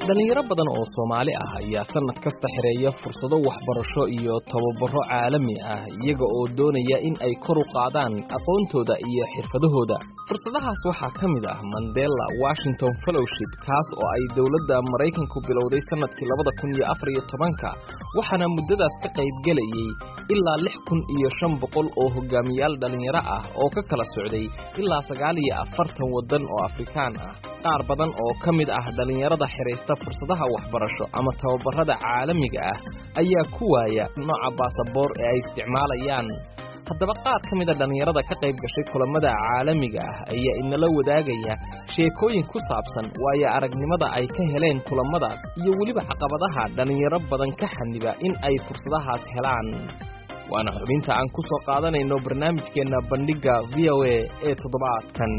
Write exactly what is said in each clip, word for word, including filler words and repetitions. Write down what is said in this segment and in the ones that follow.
dhalinyaro badan oo Soomaali ah ayaa sanad kasta xireeya fursado waxbarasho iyo tababaro caalami ah iyaga oo doonaya in ay kor u qaadaan aqoontooda iyo xirfadahooda. fursadahaas waxaa ka mid ah Mandela Washington Fellowship kaas oo ay dawladda Mareykanku bilowday sanadkii laba kun iyo afar iyo toban-ka waxaana muddadaas ka qayb galayay ilaa lix kun iyo shan boqol oo hogaamiyaal dhalinyaro ah oo ka kala socday ilaa sagaal iyo afartan wadan oo Afrikaan ah. qaar badan oo ka mid ah dhalinyarada xireysta fursadaha waxbarasho ama tababarada caalamiga ah ayaa ku waaya nooca baasaboor ee ay isticmaalayaan. haddaba qaar ka mid ah dhalinyarada ka qayb gashay kulamada caalamiga ah ayaa inala wadaagaya sheekooyin ku saabsan waayo aragnimada ay ka heleen kulamadaas iyo weliba caqabadaha dhalinyaro badan ka xaniba in ay fursadahaas helaan. waana xubinta aan ku soo qaadanayno barnaamijkeena bandhiga V O A ee toddobaadkan.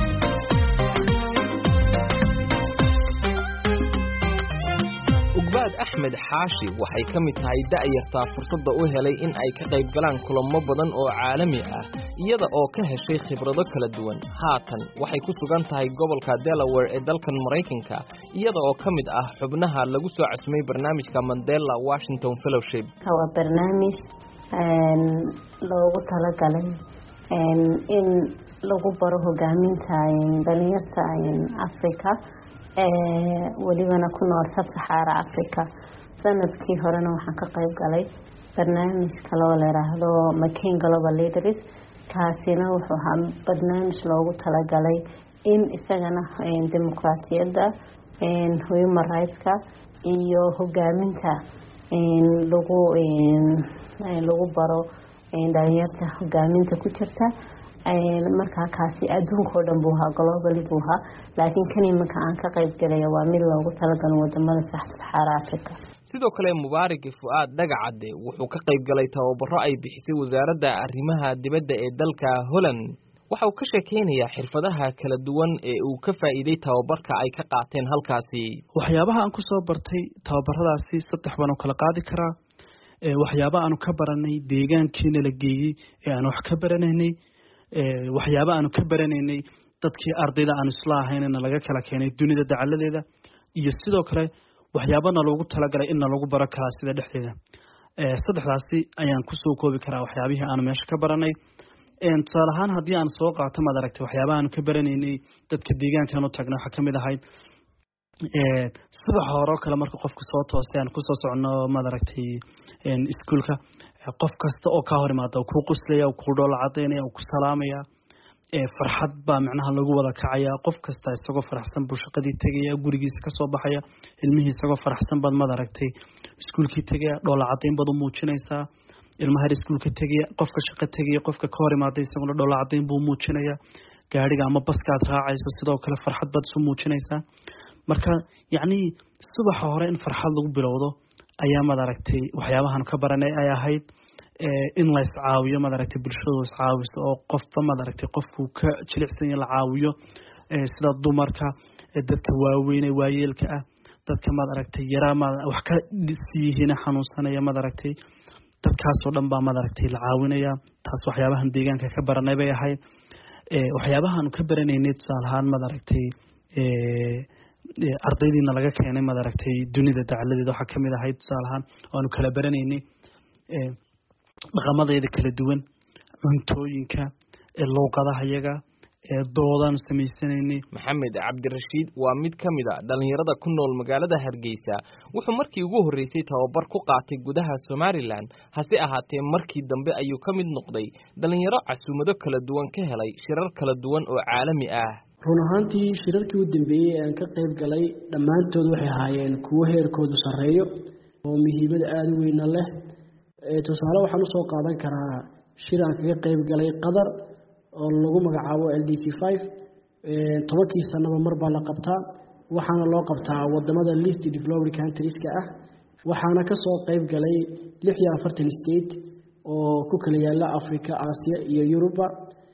Ugbaad Axmed Xaashi waxay ka mid tahay da'yarta fursadda u helay in ay ka qayb galaan kulamo badan oo caalami ah iyada oo ka heshay khibrado kala duwan. haatan waxay ku sugan tahay gobolka Delaware ee dalkan Mareykanka iyada oo ka mid ah xubnaha lagu soo casmay barnaamijka Mandela Washington Fellowship. waa barnaamij loogu talagalay in lagu baro hogaaminta dhalinyarta Afrika ee walibana ku nool Sub-Sahara Africa. sanadkii horena waxaan ka qayb galay barnaamij kale oo la yiraahdo McCain Global Leaders kaasina wuxuu ahaa barnaamij loogu talagalay in isagana dimuqraadiyadda, human rights-ka iyo hogaaminta lagu lagu baro dhalinyarta hogaaminta ku jirta. markaa kaasi adduunka oo dhan buu ahaa, globally buu ahaa, laakiin kan iminka aan ka qayb galaya waa mid loogu talagalay wadamada Sub-Sahara Africa. sidoo kale Mubaarak Fuaad Dagacade wuxuu ka qayb galay tababaro ay bixisay wasaaradda arrimaha dibadda ee dalka Holland. waxa uu ka sheekeynayaa xirfadaha kala duwan ee uu ka faa'iiday tababarka ay ka qaateen halkaasi. waxyaabaha aan ku soo bartay tababaradaasi saddex baan kala qaadi karaa. ee waxyaabaha aan ka baranay deegaankiina la geeyay ee aan wax ka baranaynay ee waxyaabo aanu ka baranaynay dadkii ardayda aan isla ahaynna laga kala keenay dunida dacaladeeda iyo sidoo kale waxyaabana loogu talagalay in lagu baro kala sida dhexdeeda. ee saddexdaasi ayaan ku soo koobi karaa waxyaabihii aan meesha ka baranay. ee tusaale ahaan haddii aan soo qaato maad aragtay waxyaabaha aan ka baranaynay dadka deegaankan u tagnay waxa kamid ahayd ee subax hore kale marka qofku soo toosay aan ku soo socono maad aragtay een iskuulka qof kasta oo ka hor imaado ku quslaya oo ku dhool cadeynaya oo ku salaamaya ee farxad baa macnaha lagu wada kacaya. qof kasta isagoo faraxsan buu shaqadii tagaya, gurigiisa ka soo baxaya, ilmihiisa isagoo faraxsan baad maad aragtay iskuulkii tagaya, dhool cadeyn baad u muujinaysaa. ilmaha iskuulka tagaya, qofka shaqo tagaya, qofka ka hor imaado isagoo dhool cadeyn buu muujinaya. gaariga ama baska aad raacayso sidoo kale farxad baad soo muujinaysaa. marka yacni subax hore in farxad lagu bilowdo ayaa maad aragtay waxyaabahan ka baranay ay ahayd ee in la iscaawiyo maad aragtay bulshadu iscaawiso oo qofba maad aragtay qofku ka jilicsan yahay la caawiyo ee sida dumarka, dadka waaweyn ee waayeelka ah, dadka maad aragtay yaraa maad wax ka siiyeen xanuunsanaya maad aragtay dadkaas oo dhan baa maad aragtay la caawinaya. taas waxyaabahan deegaanka ka baranay bay ahayd. ee waxyaabahan ka baranaynay tusaale ahaan maad aragtay ee ardaydiina laga keenay maad aragtay dunida dacaladeeda waxa kamid ahayd tusaale ahaan waanu kala baranaynay ee dhaqamadeeda kala duwan, cuntooyinka, ee luqadaha iyaga, ee doodaan sameysanaynay. Maxamed Cabdirashiid waa mid ka mid ah dhalinyarada ku nool magaalada Hargeysa. wuxuu markii ugu horeysay tababar ku qaatay gudaha Somaliland, hase ahaatee markii dambe ayuu ka mid noqday dhalinyaro casuumado kala duwan ka helay shirar kala duwan oo caalami ah. run ahaantii shirarkii u dambeeyay aan ka qayb galay dhammaantood waxay ahaayeen kuwo heerkoodu sarreeyo oo muhiimad aad u weyn leh. ee tusaale waxaan soo qaadan karaa shir aan kaga qayb galay Qatar oo lagu magacaabo L D C five. ee tobankii sanaba mar baa la qabtaa, waxaana loo qabtaa wadamada least developed countries-ka ah. waxaana ka soo qayb galay lix iyo afartan state oo ku kala yaala Afrika, Aasiya iyo Yuruba.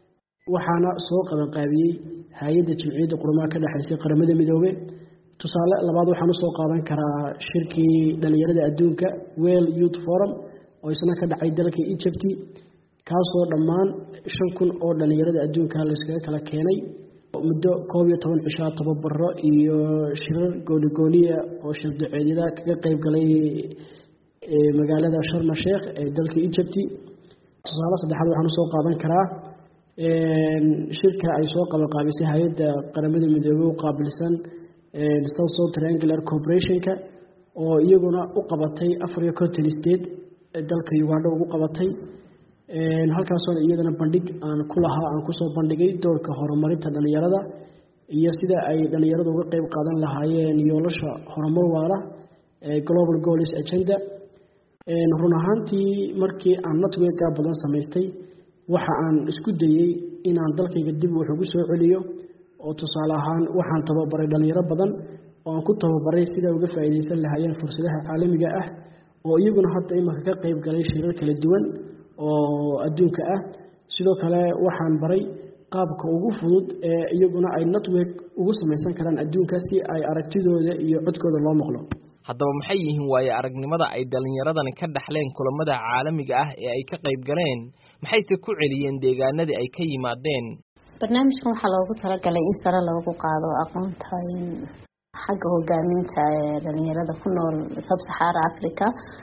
waxaana soo qaban qaabiyay hay'adda Jimciyadda Qurumaha ka dhaxaysay Qaramada Midoobay. tusaale labaad waxaan soo qaadan karaa shirkii dhalinyarada adduunka World Youth Forum oo isna ka dhacay dalka Egypt, kaasoo dhammaan shan kun oo dhalinyarada adduunka la iskaga kala keenay muddo koob iyo toban cishaa tababaro iyo shirar goonigooniya oo shirdaceedyada kaga qayb galay magaalada Sharm el-Sheikh ee dalka Egypt. tusaale saddexaad waxaan soo qaadan karaa shirka ay soo qabanqaabisay hay'adda qaramada midoobay oo qaabilsan South South Triangular Corporation-ka oo iyaguna u qabatay afar iyo konton state dalka Uganda ugu qabatay halkaasoo iyadana bandhig aan ku lahaa aan ku soo bandhigay doorka horumarinta dhalinyarada iyo sida ay dhalinyaradu uga qayb qaadan lahaayeen yoolasha horumar waara ee Global Goals Agenda. run ahaantii markii aan network badan samaystay waxa aan isku dayay inaan dalkayga dib wax ugu soo celiyo oo tusaale ahaan waxaan tababaray dhalinyaro badan oo aan ku tababaray sida uga faa'iideysan lahaayeen fursadaha caalamiga ah oo iyaguna hadda imanka ka qayb galay shirar kala duwan oo adduunka ah. sidoo kale waxaan baray qaabka ugu fudud ee iyaguna ay network ugu samaysan karaan adduunka si ay aragtidooda iyo codkooda loo maqlo. haddaba maxay yihiin waaye aragnimada ay dhalinyaradani ka dhaxleen kulamada caalamiga ah ee ay ka qayb galeen maxayse ku celiyeen deegaanadii ay ka yimaadeen? barnaamijkan waxaa loogu talagalay in sare loogu qaado aqoonta xagga hogaaminta ee dhalinyarada ku nool sub-Sahara Africa,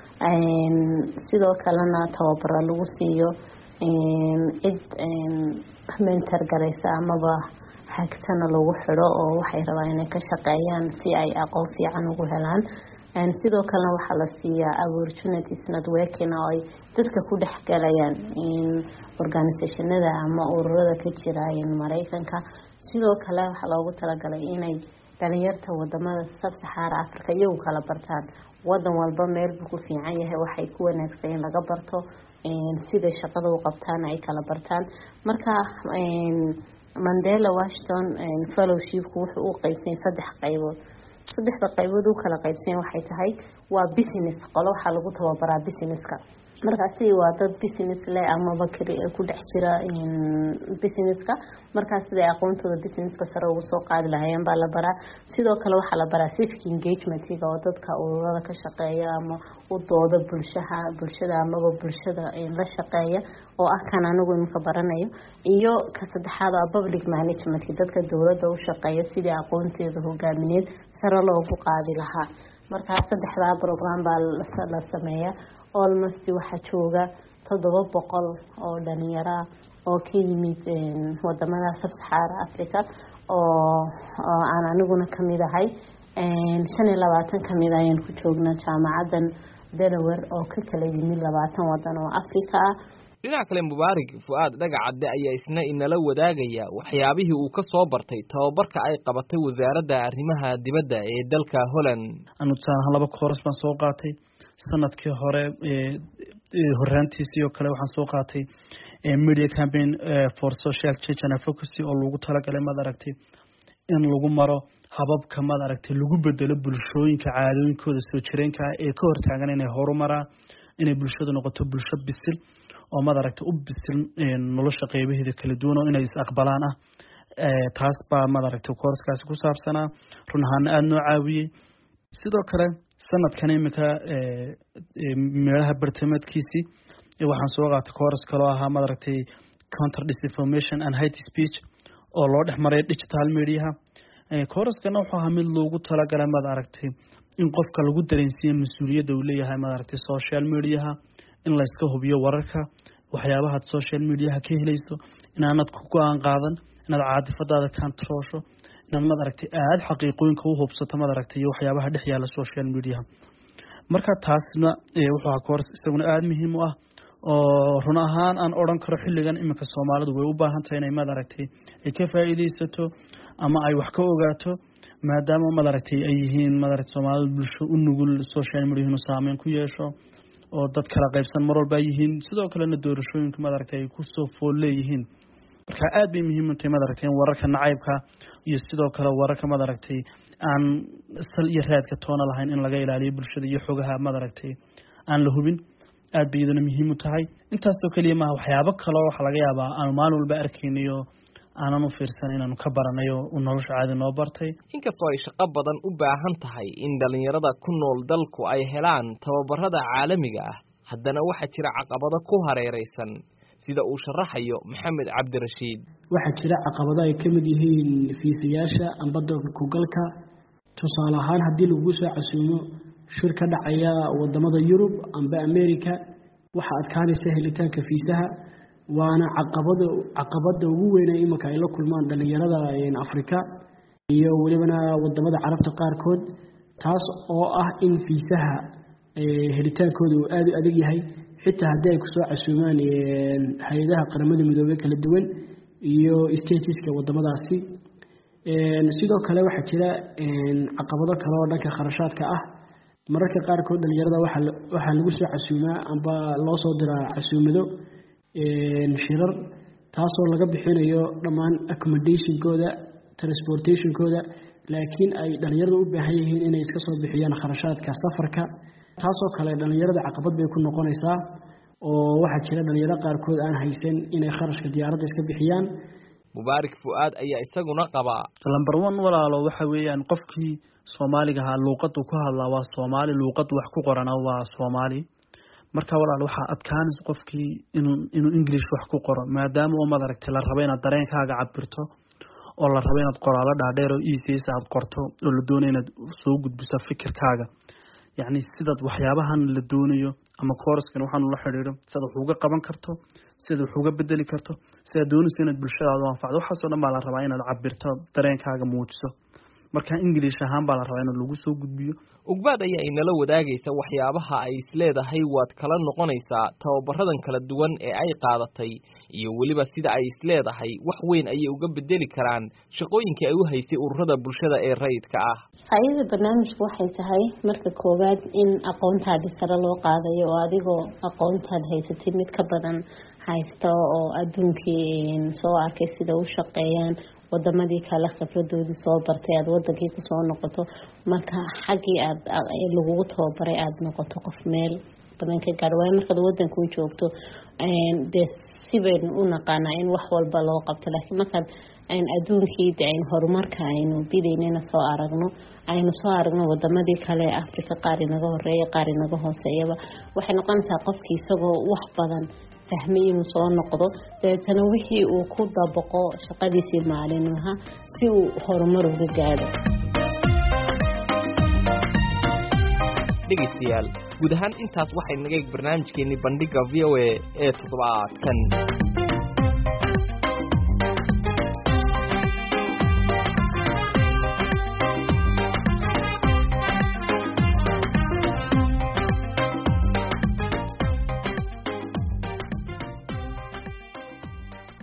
sidoo kalena tababaro lagu siiyo cid mentor garaysa amaba hagtana lagu xidho oo waxay rabaan inay ka shaqeeyaan si ay aqoon fiican ugu helaan. sidoo kalena waxaa la siiyaa opportunities networking oo ay dadka ku dhex galayaan organisationada ama ururada ka jira Mareykanka. sidoo kale waxaa loogu talagalay inay dhalinyarta wadamada sub-Sahara Africa iyagu kala bartaan wadan walba meel buu ku fiican yahay waxay ku wanaagsan in laga barto sida shaqada u qabtaan ay kala bartaan. marka Mandela Washington Fellowship wuxuu u qaybsan saddex qaybood saddexda qaybood uu kala qaybsan waxay tahay waa business qolo waxa lagu tababaraa businesska markaasi waa dad business leh ama bakri ku dhex jira in businesska markaas sida aqoontooda businesska sare ugu soo qaadi lahaayeen baa la baraa. sidoo kale waxaa la baraa civic engagement-iga oo dadka ururada ka shaqeeya ama u dooda bulshada bulshada ama bulshada la shaqeeya oo ah kan anigu imka baranayo. iyo ka saddexaad waa public management dadka dawladda u shaqeeya sidii aqoonteeda hogaamineed sare loogu qaadi lahaa. marka saddexda program baa la sameeyaa almost waxa jooga toddoba boqol oo dhalinyaro oo ka yimid wadamada sub-Sahara Africa oo aan aniguna kamid ahay shan iyo labaatan kamid ayaan ku joognaa jaamacadan Delaware oo ka kala yimid labaatan wadan oo Afrika ah. dhinaca kale Mubaarak Fuaad Dhagacade ayaa isna inala wadaagaya waxyaabihii uu ka soo bartay tababarka ay qabatay wasaaradda arrimaha dibadda ee dalka Holland. anu taan laba course baan soo qaatay sanadkii hore ee horaantiisii oo kale waxaan soo qaatay media campaign for social change and advocacy oo lagu talagalay mad aragtay in lagu maro hababka mad aragtay lagu bedelo bulshooyinka caadooyinkooda soo jireenka ee ka hortaagan inay horumaraan inay bulshadu noqoto bulsho bisil oo mad aragtay u bisil nolosha qaybaheeda kala duwan oo inay is aqbalaan ah taas baa mad aragtay course-kaas ku saabsanaa run ahaan aad noo caawiyay. sidoo kale sanadkan imika meelaha bartamaadkiisii waxaan soo qaatay course kale oo ahaa mad aragtay counter disinformation and hate speech oo loo dhex maray digital media. course-kana wuxuu ahaa mid loogu talagalay mad aragtay in qofka lagu dareensiiyo mas'uuliyadda uu leeyahay mad aragtay social media in la iska hubiyo wararka waxyaabaha social media ka helayso inaanad ku go'aan qaadan inaad caadifadaada controlsho inaad mad aragtay aad xaqiiqooyinka u hubsato mad aragtay iyo waxyaabaha dhex yaala social media. marka taasna wuxuu ahaa course isaguna aad muhiim u ah oo run ahaan aan oran karo xilligan iminka Soomaalidu way u baahan tahay inay mad aragtay ay ka faa'iideysato ama ay wax ka ogaato maadaama mad aragtay ay yihiin mad aragtay Soomaalidu bulsho u nugul social media inuu saameyn ku yeesho oo dad kala qaybsan mar walba yihiin sidoo kalena doorashooyinka mad aragtay ay ku soo fool leeyihiin. marka aad bay muhiim u tahay mad aragtay wararka nacaybka iyo sidoo kale wararka mad aragtay aan sal iyo raadka toona lahayn in laga ilaaliyo bulshada iyo xogaha mad aragtay aan la hubin aad bay iyaduna muhiim u tahay. intaas oo kaliya ma waxyaabo kale oo waxa laga yaabaa aan maalin walba arkaynayo aanan u fiirsan inaanu ka baranayo oo nolosha caadi noo bartay. inkastoo ay shaqo badan u baahan tahay in dhalinyarada ku nool dalku ay helaan tababarada caalamiga ah haddana waxaa jira caqabado ku hareeraysan sida uu sharaxayo maxamed cabdirashiid. waxaa jira caqabado ay ka mid yihiin fiisayaasha amba dalka kugalka. tusaale ahaan haddii lagu soo casuumo shir ka dhacaya wadamada Yurub amba America, waxaa adkaanaysa helitaanka fiisaha, waana caqabado caqabada ugu weyn ee imika ay la kulmaan dhalinyarada Afrika iyo walibana wadamada Carabta qaarkood, taas oo ah in fiisaha helitaankoodu aad u adag yahay xitaa haddii ay ku soo casuumaan hay'adaha qaramada midoobay kala duwan iyo stateska wadamadaasi. sidoo kale waxaa jira caqabado kale oo dhanka kharashaadka ah. mararka qaarkood dhalinyarada waxaa lagu soo casuumaa amba loo soo diraa casuumado shirar, taasoo laga bixinayo dhammaan accommodationkooda, transportationkooda, laakiin ay dhalinyarada u baahan yihiin inay iska soo bixiyaan kharashaadka safarka. taasoo kale dhalinyarada caqabad bay ku noqonaysaa, oo waxaa jira dhalinyaro qaarkood aan haysan inay kharashka diyaaradda iska bixiyaan. mubaarak fuaad ayaa isaguna qabaa lambar one walaalo waxa weeyaan qofkii Soomaaliga ahaa luuqadu ku hadlaa waa Soomaali, luuqad wax ku qorana waa Soomaali. marka walaalo waxa adkaanaysa qofkii inuu inuu English wax ku qoro, maadaama oo madaragtay la rabo inaad dareenkaaga cabirto oo la rabo inaad qoraalo dhaadheer oo easy aad qorto oo la doonayo inaad soo gudbiso fikirkaaga. yacni sidaad waxyaabahan la doonayo ama course-kan waxaan la xiriiro sida wax uga qaban karto, sida wax uga bedeli karto, sida doonayso inaad bulshadaada u anfacdo, waxaas oo dhan baa la rabaa inaad cabirto, dareenkaaga muujiso. marka English ahaan baa la rabaa in lagu soo gudbiyo. Ugbaad ayaa inala wadaagaysa waxyaabaha ay isleedahay waad kala noqonaysaa tababaradan kala duwan ee ay qaadatay, iyo weliba sida ay isleedahay wax weyn ayay uga bedeli karaan shaqooyinkii ay u haysay ururada bulshada ee rayidka ah. faa'iidada barnaamijku waxay tahay marka koowaad in aqoontaada sare loo qaadayo, oo adigoo aqoontaad haysatay mid ka badan haysto oo adduunkii soo arkay sida u shaqeeyaan wadamadii kale khibradoodii soo bartay, aad wadankii ku soo noqoto, marka xaqii aad lagugu tababaray aad noqoto qof meel badan ka gaar. waayo markaad wadanka u joogto dee sibaynu u naqaanaa in wax walba loo qabto, laakiin markaad adduunkii aynu horumarka aynu bidaynana soo aragno aynu soo aragno wadamadii kale ee Afrika qaar inaga horeeya qaar inaga hooseeyaba, waxay noqonaysaa qofkii isagoo wax badan fahmay inuu soo noqdo, deetana wixii uu ku dabaqo shaqadiisii maalinlaha si uu horumar uga gaadho. dhegeystayaal, guud ahaan intaas waxay naga barnaamijkeennii bandhiga V O A ee toddobaadkan.